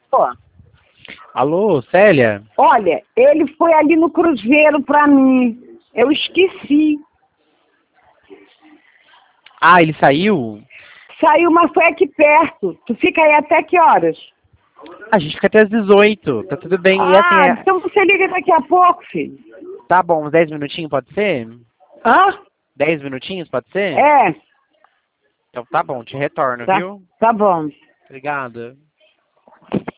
Pô, Alô, Célia? olha, ele foi ali no Cruzeiro pra mim. Eu esqueci. Ah, ele saiu? Saiu, mas foi aqui perto. Tu fica aí até que horas? A gente fica até às 18, tá tudo bem. E assim, Ah, então você liga daqui a pouco, filho. tá bom, uns 10 minutinhos pode ser? Hã? 10 minutinhos pode ser? É, Então tá bom, te retorno, tá, viu? tá bom. Obrigada.